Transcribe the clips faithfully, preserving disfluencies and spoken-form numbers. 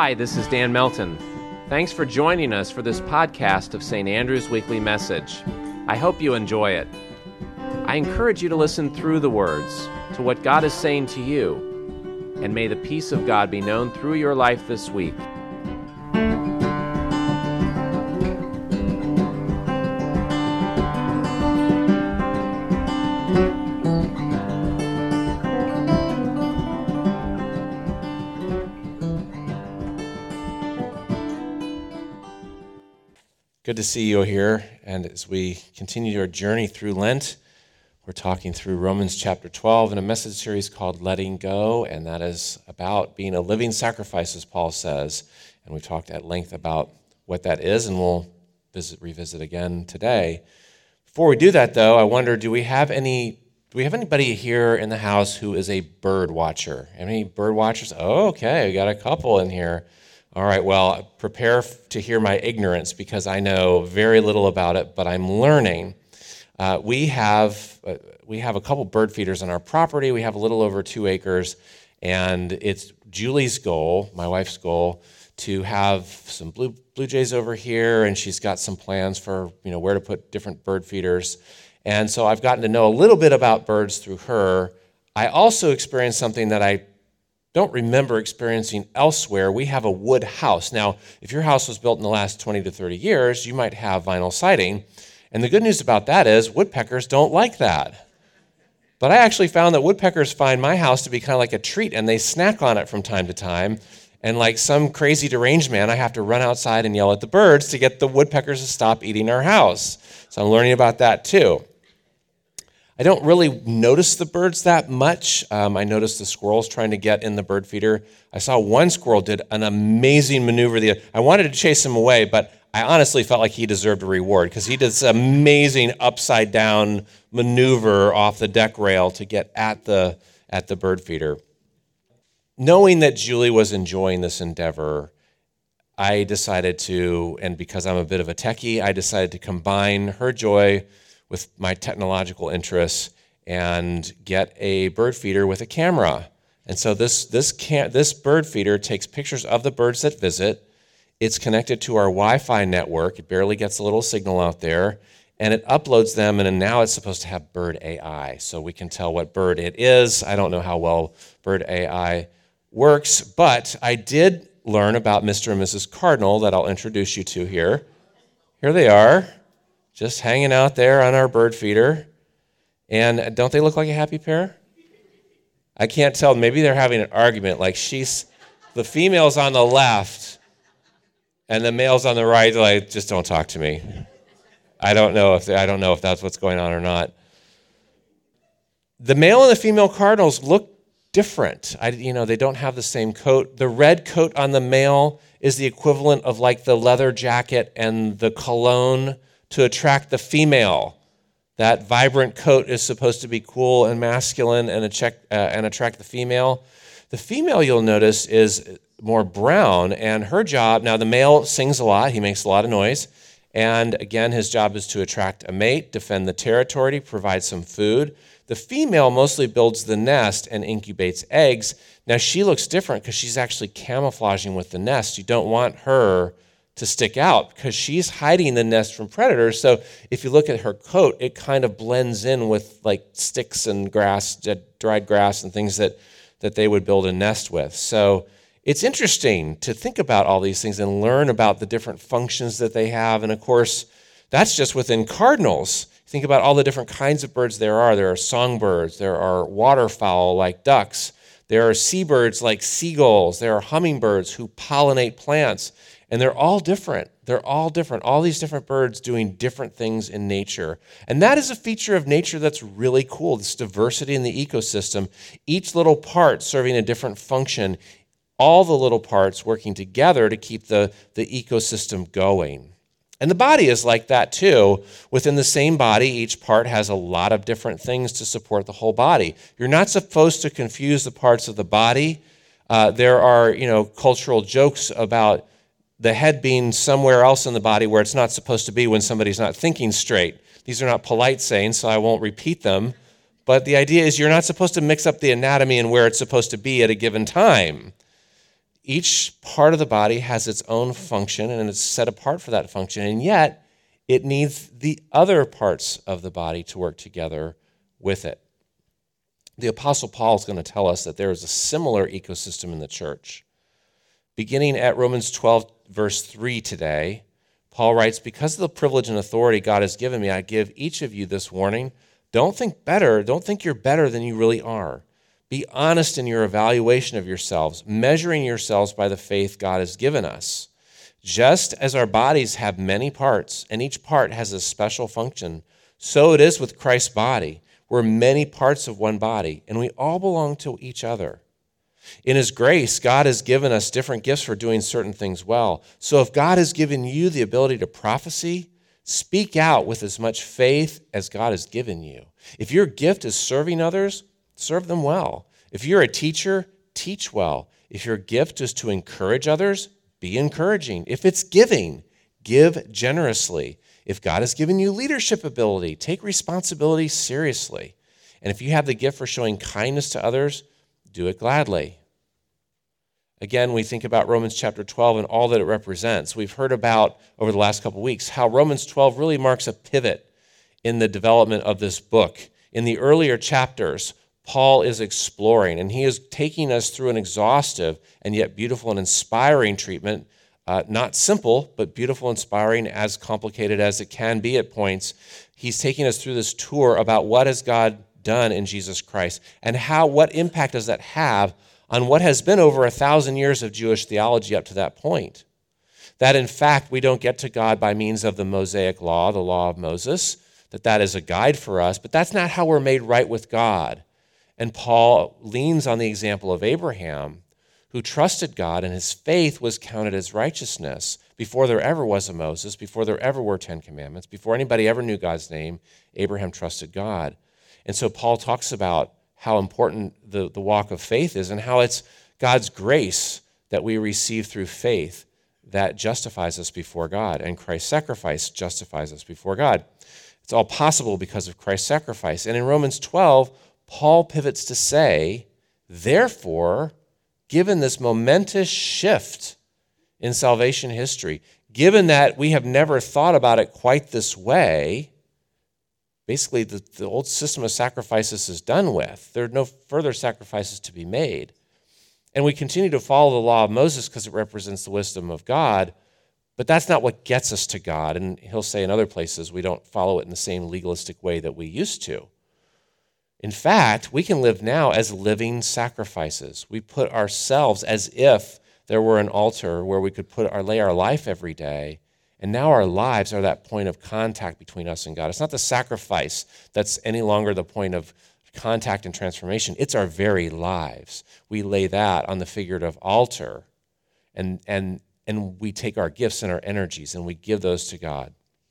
Hi, this is Dan Melton. Thanks for joining us for this podcast of Saint Andrew's Weekly Message. I hope you enjoy it. I encourage you to listen through the words to what God is saying to you, and may the peace of God be known through your life this week. Good to see you here, and as we continue our journey through Lent, we're talking through Romans chapter twelve in a message series called Letting Go, and that is about being a living sacrifice, as Paul says, and we talked at length about what that is, and we'll visit, revisit again today. Before we do that, though, I wonder, do we have any, do we have anybody here in the house who is a bird watcher? Any bird watchers? Oh, okay, we got a couple in here. All right, well, prepare to hear my ignorance because I know very little about it, but I'm learning. Uh, we have uh, we have a couple bird feeders on our property. We have a little over two acres, and it's Julie's goal, my wife's goal, to have some blue blue jays over here, and she's got some plans for you know where to put different bird feeders. And so I've gotten to know a little bit about birds through her. I also experienced something that I don't remember experiencing elsewhere. We have a wood house. Now, if your house was built in the last twenty to thirty years, you might have vinyl siding. And the good news about that is woodpeckers don't like that. But I actually found that woodpeckers find my house to be kind of like a treat, and they snack on it from time to time. And like some crazy deranged man, I have to run outside and yell at the birds to get the woodpeckers to stop eating our house. So I'm learning about that too. I don't really notice the birds that much. Um, I noticed the squirrels trying to get in the bird feeder. I saw one squirrel did an amazing maneuver. The I wanted to chase him away, but I honestly felt like he deserved a reward because he did this amazing upside down maneuver off the deck rail to get at the at the bird feeder. Knowing that Julie was enjoying this endeavor, I decided to, and because I'm a bit of a techie, I decided to combine her joy with my technological interests and get a bird feeder with a camera. And so this this can this bird feeder takes pictures of the birds that visit. It's connected to our Wi-Fi network. It barely gets a little signal out there, and it uploads them, and now it's supposed to have bird A I, so we can tell what bird it is. I don't know how well bird A I works, but I did learn about Mister and Missus Cardinal that I'll introduce you to here. Here they are, just hanging out there on our bird feeder. And don't they look like a happy pair? I can't tell. Maybe they're having an argument. Like she's, the female's on the left, and the male's on the right. Like, just don't talk to me. I don't know if they, I don't know if that's what's going on or not. The male and the female cardinals look different. I, you know, they don't have the same coat. The red coat on the male is the equivalent of like the leather jacket and the cologne to attract the female. That vibrant coat is supposed to be cool and masculine and, check, uh, and attract the female. The female, you'll notice, is more brown, and her job, now the male sings a lot, he makes a lot of noise, and again, his job is to attract a mate, defend the territory, provide some food. The female mostly builds the nest and incubates eggs. Now she looks different because she's actually camouflaging with the nest. You don't want her to stick out because she's hiding the nest from predators. So if you look at her coat, it kind of blends in with like sticks and grass, dried grass and things that, that they would build a nest with. So it's interesting to think about all these things and learn about the different functions that they have. And of course, that's just within cardinals. Think about all the different kinds of birds there are. There are songbirds, there are waterfowl like ducks, there are seabirds like seagulls, there are hummingbirds who pollinate plants. And they're all different. They're all different. All these different birds doing different things in nature. And that is a feature of nature that's really cool, this diversity in the ecosystem. Each little part serving a different function, all the little parts working together to keep the, the ecosystem going. And the body is like that too. Within the same body, each part has a lot of different things to support the whole body. You're not supposed to confuse the parts of the body. Uh, there are, you know, cultural jokes about the head being somewhere else in the body where it's not supposed to be when somebody's not thinking straight. These are not polite sayings, so I won't repeat them. But the idea is you're not supposed to mix up the anatomy and where it's supposed to be at a given time. Each part of the body has its own function, and it's set apart for that function, and yet it needs the other parts of the body to work together with it. The Apostle Paul is going to tell us that there is a similar ecosystem in the church. Beginning at Romans twelve, verse three today, Paul writes, "Because of the privilege and authority God has given me, I give each of you this warning. Don't think better, don't think you're better than you really are. Be honest in your evaluation of yourselves, measuring yourselves by the faith God has given us. Just as our bodies have many parts, and each part has a special function, so it is with Christ's body. We're many parts of one body, and we all belong to each other. In his grace, God has given us different gifts for doing certain things well. So if God has given you the ability to prophesy, speak out with as much faith as God has given you. If your gift is serving others, serve them well. If you're a teacher, teach well. If your gift is to encourage others, be encouraging. If it's giving, give generously. If God has given you leadership ability, take responsibility seriously. And if you have the gift for showing kindness to others, do it gladly." Again, we think about Romans chapter twelve and all that it represents. We've heard about, over the last couple of weeks, how Romans twelve really marks a pivot in the development of this book. In the earlier chapters, Paul is exploring, and he is taking us through an exhaustive and yet beautiful and inspiring treatment, uh, not simple, but beautiful, inspiring, as complicated as it can be at points. He's taking us through this tour about what has God done in Jesus Christ, and how, what impact does that have on what has been over a thousand years of Jewish theology up to that point. That, in fact, we don't get to God by means of the Mosaic law, the law of Moses, that that is a guide for us, but that's not how we're made right with God. And Paul leans on the example of Abraham, who trusted God, and his faith was counted as righteousness. Before there ever was a Moses, before there ever were Ten Commandments, before anybody ever knew God's name, Abraham trusted God. And so Paul talks about how important the, the walk of faith is, and how it's God's grace that we receive through faith that justifies us before God, and Christ's sacrifice justifies us before God. It's all possible because of Christ's sacrifice. And in Romans twelve, Paul pivots to say, therefore, given this momentous shift in salvation history, given that we have never thought about it quite this way, basically the, the old system of sacrifices is done with. There are no further sacrifices to be made. And we continue to follow the law of Moses because it represents the wisdom of God, but that's not what gets us to God. And he'll say in other places we don't follow it in the same legalistic way that we used to. In fact, we can live now as living sacrifices. We put ourselves as if there were an altar where we could put our, lay our life every day, and now our lives are that point of contact between us and God. It's not the sacrifice that's any longer the point of contact and transformation. It's our very lives. We lay that on the figurative altar, and, and, and we take our gifts and our energies, and we give those to God.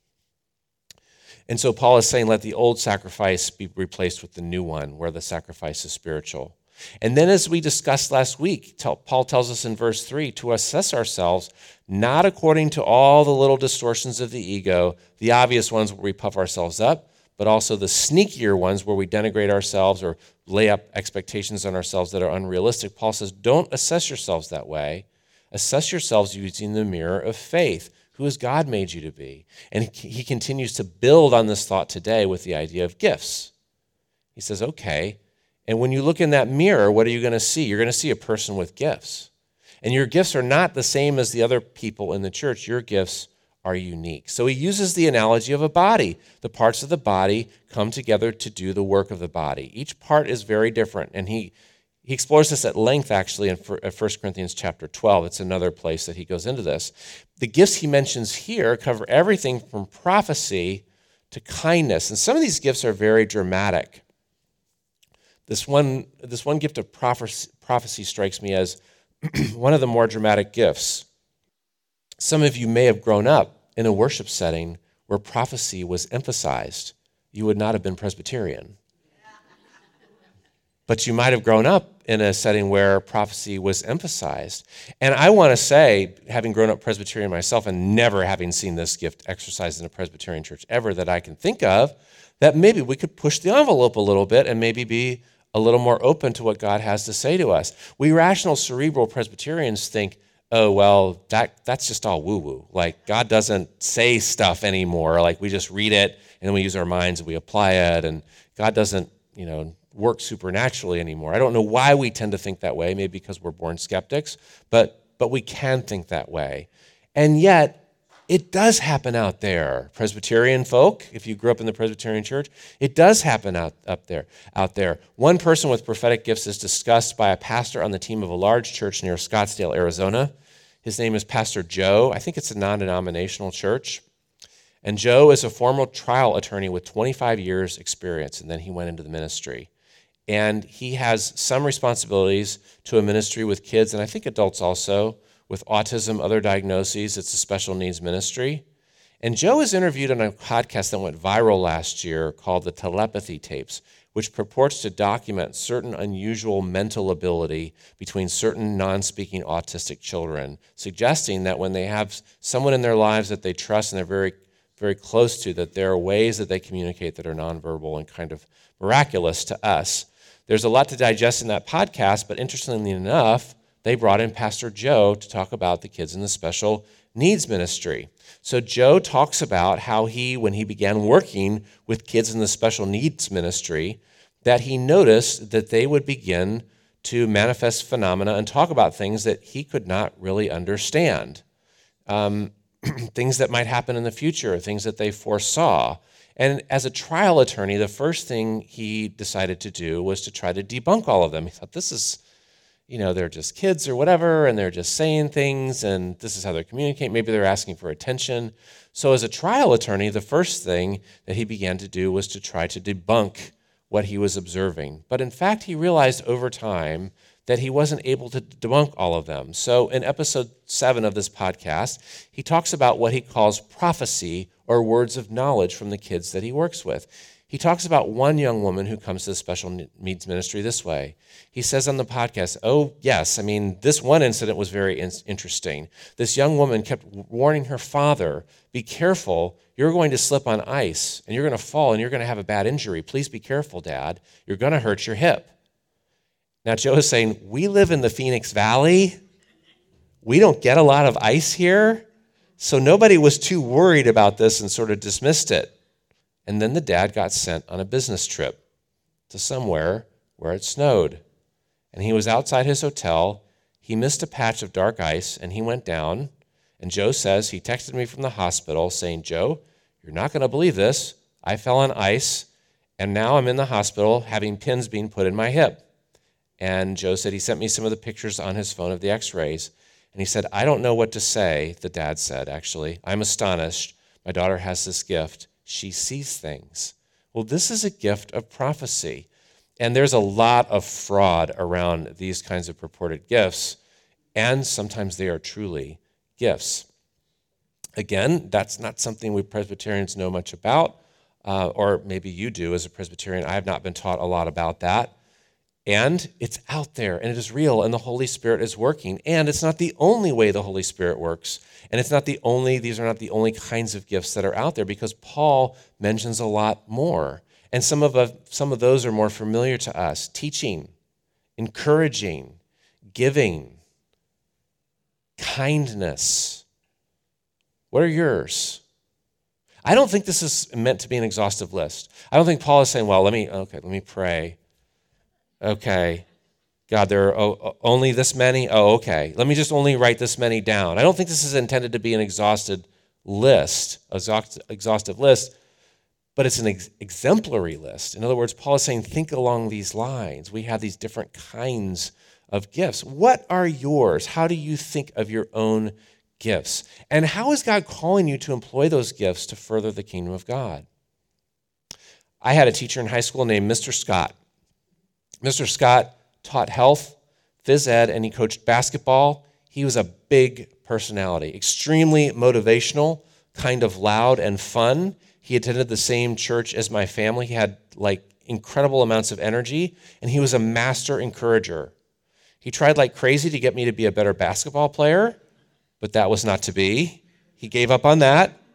And so Paul is saying, let the old sacrifice be replaced with the new one, where the sacrifice is spiritual. And then, as we discussed last week, Paul tells us in verse three to assess ourselves not according to all the little distortions of the ego, the obvious ones where we puff ourselves up, but also the sneakier ones where we denigrate ourselves or lay up expectations on ourselves that are unrealistic. Paul says, don't assess yourselves that way. Assess yourselves using the mirror of faith. Who has God made you to be? And he continues to build on this thought today with the idea of gifts. He says, okay, and when you look in that mirror, what are you going to see? You're going to see a person with gifts. And your gifts are not the same as the other people in the church. Your gifts are unique. So he uses the analogy of a body. The parts of the body come together to do the work of the body. Each part is very different, and he He explores this at length, actually, in First Corinthians chapter twelve. It's another place that he goes into this. The gifts he mentions here cover everything from prophecy to kindness. And some of these gifts are very dramatic. This one, this one gift of prophecy, prophecy strikes me as one of the more dramatic gifts. Some of you may have grown up in a worship setting where prophecy was emphasized. You would not have been Presbyterian. But you might have grown up in a setting where prophecy was emphasized. And I want to say, having grown up Presbyterian myself and never having seen this gift exercised in a Presbyterian church ever that I can think of, that maybe we could push the envelope a little bit and maybe be a little more open to what God has to say to us. We rational, cerebral Presbyterians think, oh, well, that that's just all woo-woo. Like, God doesn't say stuff anymore. Like, we just read it, and then we use our minds, and we apply it, and God doesn't, you know, work supernaturally anymore. I don't know why we tend to think that way, maybe because we're born skeptics, but but we can think that way. And yet, it does happen out there. Presbyterian folk, if you grew up in the Presbyterian church, it does happen out, up there, out there. One person with prophetic gifts is discussed by a pastor on the team of a large church near Scottsdale, Arizona. His name is Pastor Joe. I think it's a non-denominational church. And Joe is a former trial attorney with twenty-five years experience, and then he went into the ministry. And he has some responsibilities to a ministry with kids, and I think adults also, with autism, other diagnoses. It's a special needs ministry. And Joe was interviewed on a podcast that went viral last year called the Telepathy Tapes, which purports to document certain unusual mental ability between certain non-speaking autistic children, suggesting that when they have someone in their lives that they trust and they're very, very close to, that there are ways that they communicate that are nonverbal and kind of miraculous to us. There's a lot to digest in that podcast, but interestingly enough, they brought in Pastor Joe to talk about the kids in the special needs ministry. So Joe talks about how he, when he began working with kids in the special needs ministry, that he noticed that they would begin to manifest phenomena and talk about things that he could not really understand. Um, things that might happen in the future, things that they foresaw. And as a trial attorney, the first thing he decided to do was to try to debunk all of them. He thought, this is, you know, they're just kids or whatever, and they're just saying things, and this is how they communicate. Maybe they're asking for attention. So as a trial attorney, the first thing that he began to do was to try to debunk what he was observing. But in fact, he realized over time that he wasn't able to debunk all of them. So in episode seven of this podcast, he talks about what he calls prophecy or words of knowledge from the kids that he works with. He talks about one young woman who comes to the special needs ministry this way. He says on the podcast, oh, yes, I mean, this one incident was very in- interesting. This young woman kept warning her father, be careful, you're going to slip on ice, and you're going to fall, and you're going to have a bad injury. Please be careful, Dad. You're going to hurt your hip. Now, Joe is saying, we live in the Phoenix Valley. We don't get a lot of ice here. So nobody was too worried about this and sort of dismissed it. And then the dad got sent on a business trip to somewhere where it snowed. And he was outside his hotel. He missed a patch of dark ice, and he went down. And Joe says, he texted me from the hospital saying, Joe, you're not going to believe this. I fell on ice, and now I'm in the hospital having pins being put in my hip. And Joe said he sent me some of the pictures on his phone of the x-rays. And he said, I don't know what to say, the dad said, actually. I'm astonished. My daughter has this gift. She sees things. Well, this is a gift of prophecy. And there's a lot of fraud around these kinds of purported gifts, and sometimes they are truly gifts. Again, that's not something we Presbyterians know much about, uh, or maybe you do as a Presbyterian. I have not been taught a lot about that. And it's out there, and it is real, and the Holy Spirit is working. And it's not the only way the Holy Spirit works. And it's not the only, these are not the only kinds of gifts that are out there, because Paul mentions a lot more. And some of, uh, some of those are more familiar to us. Teaching, encouraging, giving, kindness. What are yours? I don't think this is meant to be an exhaustive list. I don't think Paul is saying, well, let me, okay, let me pray. Okay, God, there are oh, only this many? Oh, okay. Let me just only write this many down. I don't think this is intended to be an exhausted list, exhaust, exhaustive list, but it's an ex- exemplary list. In other words, Paul is saying, think along these lines. We have these different kinds of gifts. What are yours? How do you think of your own gifts? And how is God calling you to employ those gifts to further the kingdom of God? I had a teacher in high school named Mister Scott. Mister Scott taught health, phys ed, and he coached basketball. He was a big personality, extremely motivational, kind of loud and fun. He attended the same church as my family. He had like incredible amounts of energy, and he was a master encourager. He tried like crazy to get me to be a better basketball player, but that was not to be. He gave up on that.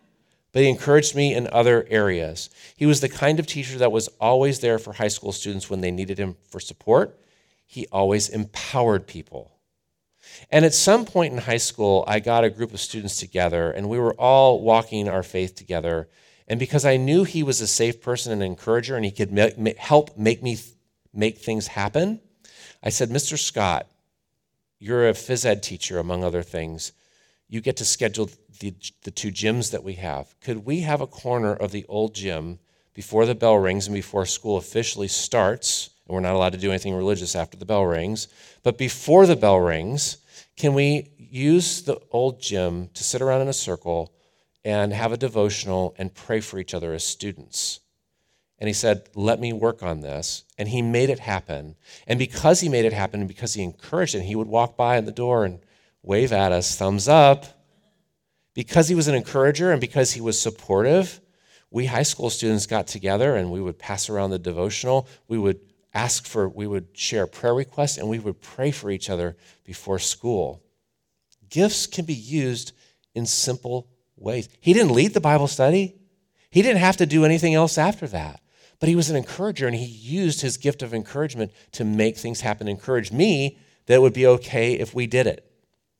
but he encouraged me in other areas. He was the kind of teacher that was always there for high school students when they needed him for support. He always empowered people. And at some point in high school, I got a group of students together, and we were all walking our faith together. And because I knew he was a safe person and an encourager, and he could ma- ma- help make me th- make things happen, I said, Mister Scott, you're a phys ed teacher, among other things. You get to schedule the, the two gyms that we have. Could we have a corner of the old gym before the bell rings and before school officially starts? And we're not allowed to do anything religious after the bell rings. But before the bell rings, can we use the old gym to sit around in a circle and have a devotional and pray for each other as students? And he said, let me work on this. And he made it happen. And because he made it happen and because he encouraged it, he would walk by in the door and wave at us, thumbs up. Because he was an encourager and because he was supportive, we high school students got together and we would pass around the devotional. We would ask for, we would share prayer requests, and we would pray for each other before school. Gifts can be used in simple ways. He didn't lead the Bible study. He didn't have to do anything else after that. But he was an encourager, and he used his gift of encouragement to make things happen, encourage me that it would be okay if we did it.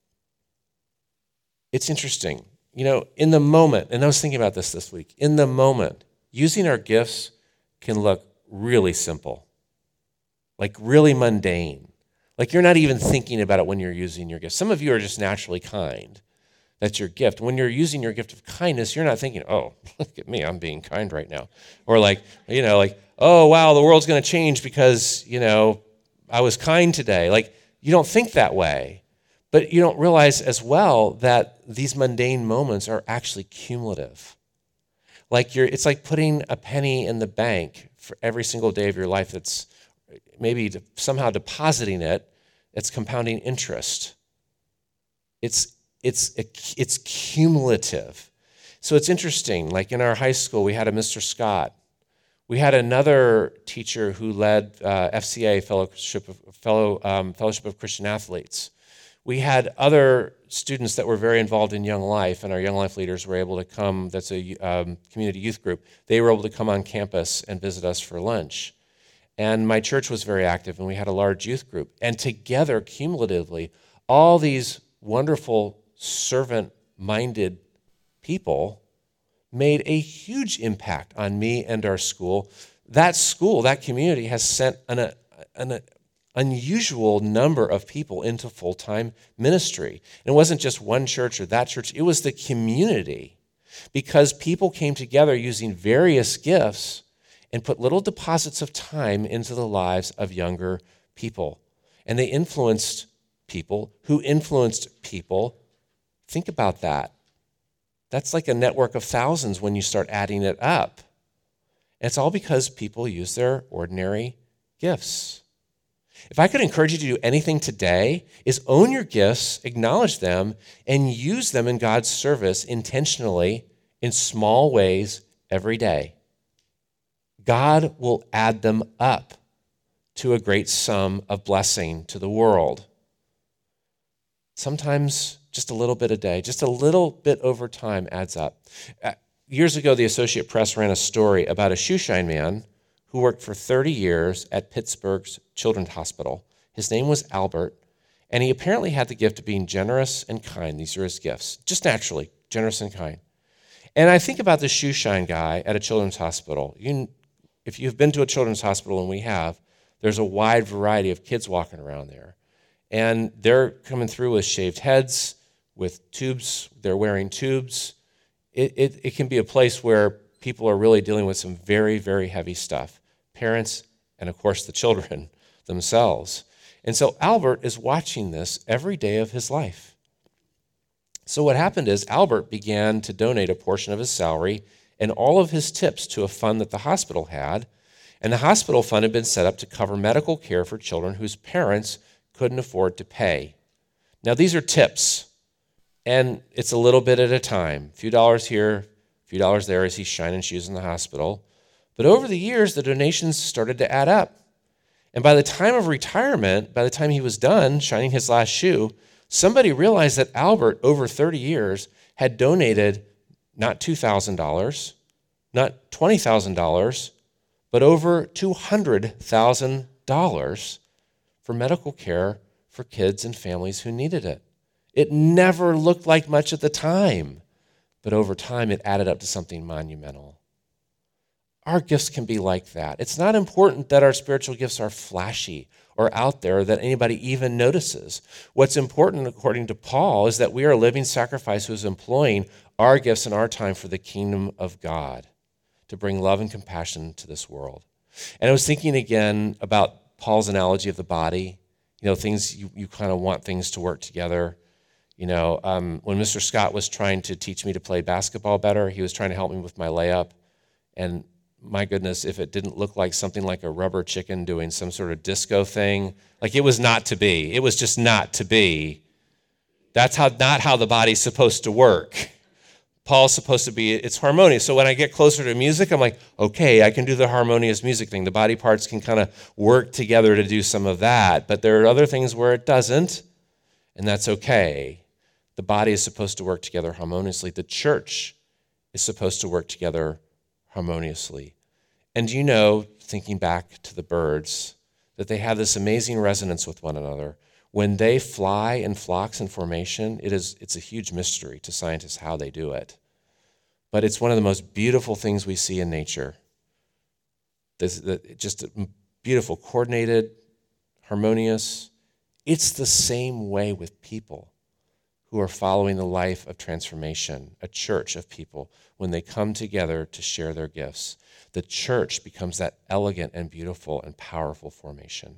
It's interesting. You know, in the moment, and I was thinking about this this week, in the moment, using our gifts can look really simple, like really mundane. Like you're not even thinking about it when you're using your gift. Some of you are just naturally kind. That's your gift. When you're using your gift of kindness, you're not thinking, oh, look at me, I'm being kind right now. Or like, you know, like, oh, wow, the world's going to change because, you know, I was kind today. Like, you don't think that way. But you don't realize as well that these mundane moments are actually cumulative. Like you're, it's like putting a penny in the bank for every single day of your life. That's maybe somehow depositing it. It's compounding interest. It's It's it's cumulative. So it's interesting. Like in our high school, we had a Mister Scott. We had another teacher who led uh, F C A, Fellowship of, Fellow, um, Fellowship of Christian Athletes. We had other students that were very involved in Young Life, and our Young Life leaders were able to come. That's a um, community youth group. They were able to come on campus and visit us for lunch. And my church was very active, and we had a large youth group. And together, cumulatively, all these wonderful servant-minded people made a huge impact on me and our school. That school, that community, has sent an, an unusual number of people into full-time ministry. And it wasn't just one church or that church, it was the community. Because people came together using various gifts and put little deposits of time into the lives of younger people. And they influenced people who influenced people. Think about that. That's like a network of thousands when you start adding it up. And it's all because people use their ordinary gifts. If I could encourage you to do anything today, is own your gifts, acknowledge them, and use them in God's service intentionally in small ways every day. God will add them up to a great sum of blessing to the world. Sometimes just a little bit a day, just a little bit over time adds up. Uh, years ago, the Associated Press ran a story about a shoeshine man who worked for thirty years at Pittsburgh's Children's Hospital. His name was Albert, and he apparently had the gift of being generous and kind. These are his gifts, just naturally, generous and kind. And I think about the shoeshine guy at a children's hospital. You, if you've been to a children's hospital, and we have, there's a wide variety of kids walking around there. And they're coming through with shaved heads, with tubes. They're wearing tubes. It, it, it can be a place where people are really dealing with some very, very heavy stuff. Parents, and of course the children themselves. And so Albert is watching this every day of his life. So what happened is Albert began to donate a portion of his salary and all of his tips to a fund that the hospital had. And the hospital fund had been set up to cover medical care for children whose parents couldn't afford to pay. Now, these are tips, and it's a little bit at a time. A few dollars here, a few dollars there as he's shining shoes in the hospital. But over the years, the donations started to add up. And by the time of retirement, by the time he was done shining his last shoe, somebody realized that Albert, over thirty years, had donated not two thousand dollars, not twenty thousand dollars, but over two hundred thousand dollars for medical care for kids and families who needed it. It never looked like much at the time, but over time it added up to something monumental. Our gifts can be like that. It's not important that our spiritual gifts are flashy or out there, that anybody even notices. What's important, according to Paul, is that we are a living sacrifice who is employing our gifts and our time for the kingdom of God, to bring love and compassion to this world. And I was thinking again about Paul's analogy of the body. You know, things, you, you kind of want things to work together. You know, um, when Mister Scott was trying to teach me to play basketball better, he was trying to help me with my layup. And my goodness, if it didn't look like something like a rubber chicken doing some sort of disco thing, like it was not to be. It was just not to be. That's how not how the body's supposed to work. Paul's supposed to be, it's harmonious. So when I get closer to music, I'm like, okay, I can do the harmonious music thing. The body parts can kind of work together to do some of that. But there are other things where it doesn't, and that's okay. The body is supposed to work together harmoniously. The church is supposed to work together harmoniously. And you know, thinking back to the birds, that they have this amazing resonance with one another. When they fly in flocks and formation, it is, it's a huge mystery to scientists how they do it. But it's one of the most beautiful things we see in nature. This, the, just beautiful, coordinated, harmonious. It's the same way with people who are following the life of transformation, a church of people, when they come together to share their gifts. The church becomes that elegant and beautiful and powerful formation.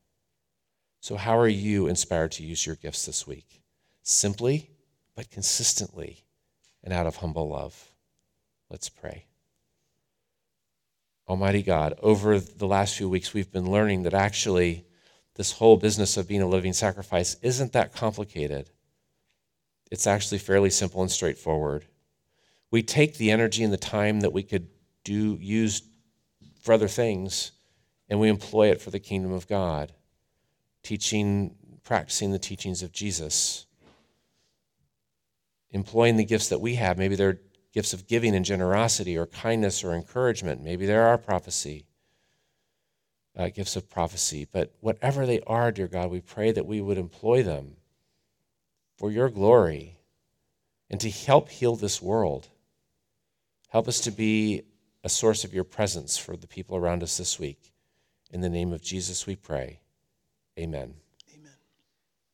So how are you inspired to use your gifts this week? Simply, but consistently, and out of humble love. Let's pray. Almighty God, over the last few weeks, we've been learning that actually this whole business of being a living sacrifice isn't that complicated. It's actually fairly simple and straightforward. We take the energy and the time that we could do use for other things, and we employ it for the kingdom of God, teaching, practicing the teachings of Jesus, employing the gifts that we have. Maybe they're gifts of giving and generosity or kindness or encouragement. Maybe there are prophecy, uh, gifts of prophecy. But whatever they are, dear God, we pray that we would employ them for your glory and to help heal this world. Help us to be a source of your presence for the people around us this week. In the name of Jesus we pray. Amen.